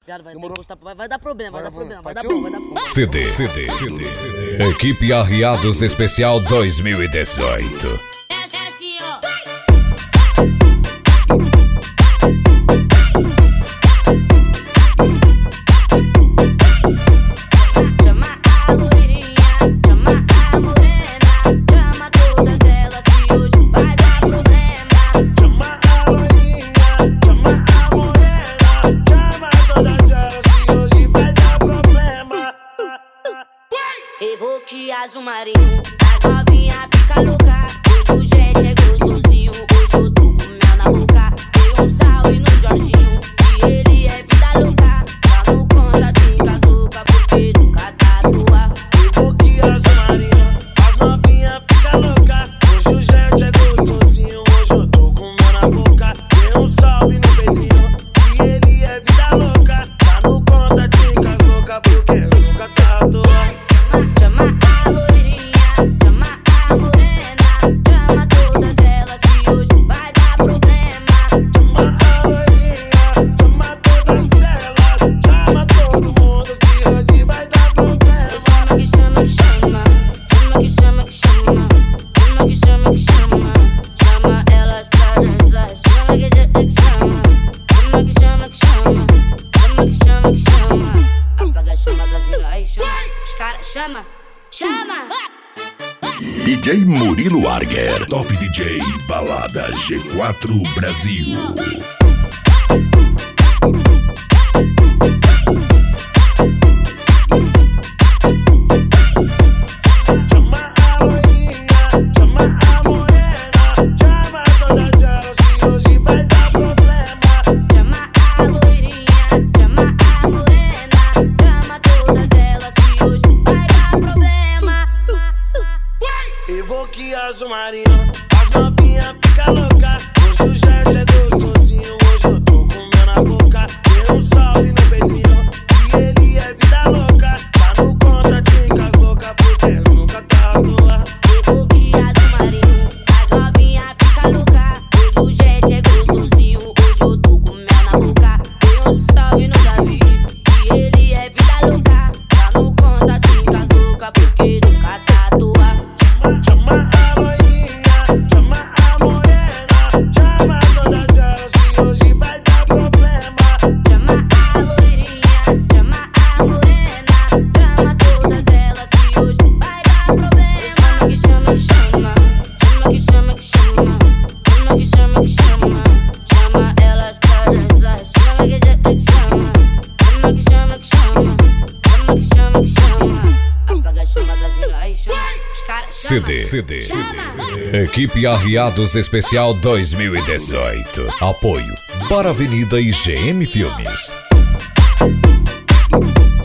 Viado, vai ter que gostar, vai dar problema, vai dar problema, vai dar partiu? bom, vai dar bom. CD. Equipe Arriados Especial 2018. Essa é assim, ó. Chama a loirinha, chama a morena, chama todas elas que hoje vai dar problema. Chama a loirinha, chama a morena, chama todas elas que hoje vai dar problema. Evoque azul marinho, as novinha fica louca. Hoje o jet é gostosinho, hoje eu tô com mel na boca. Dei um salve no Jorginho, que ele é vida louca. Tá no contatinho com as loucas, porque nunca tá à toa. Evoque azul marinho, as novinha fica louca. Hoje o jet é gostosinho, hoje eu tô com mel na boca. Dei um salve no Pedrinho, que ele é vida louca. Tá no contatinho com as loucas, porque nunca tá à toa. Chama a loirinha, chama a morena, chama todas elas que hoje vai dar problema. Chama a loirinha, chama todas elas, chama todo mundo que hoje vai dar problema. Chama que chama que chama, chama que chama que chama, chama que chama que chama, chama elas pra dançar. Chama que chama, chama que chama que chama, chama que chama que chama. Apaga a chama das minas, aí chama, os caras chama, chama. DJ Murilo Arger. Top DJ Balada G4 Brasil. Chama a loirinha, chama a morena, chama todas elas que hoje vai dar problema. Chama a loirinha, chama a morena, chama todas elas que hoje vai dar problema. Evoque azul marinho, as novinha fica louca. Hoje o jet é gostosinho, hoje eu tô com mel na boca. Dei um salve no Pedrinho, que ele é vida louca. Tá no contatinho com as loucas, porque nunca tá à toa. Evoque azul marinho, as novinha fica louca. Hoje o jet é gostosinho, hoje eu tô com mel na boca. Dei um salve no Davi, que ele é vida louca. Tá no contatinho com as loucas, porque nunca tá à toa. Chama a loirinha, chama a morena, chama todas elas que hoje vai dar problema. Chama a loirinha, chama a morena, chama todas elas que hoje vai dar problema. Chama que chama que chama, chama que chama que chama, chama que chama que chama, chama elas pra dançar. Chama que chama, chama que chama que chama, chama que chama que chama. Apaga a chama das minas, aí chama, os caras chama. CD. Equipe Arriados Especial 2018. Apoio para Avenida e GM Filmes.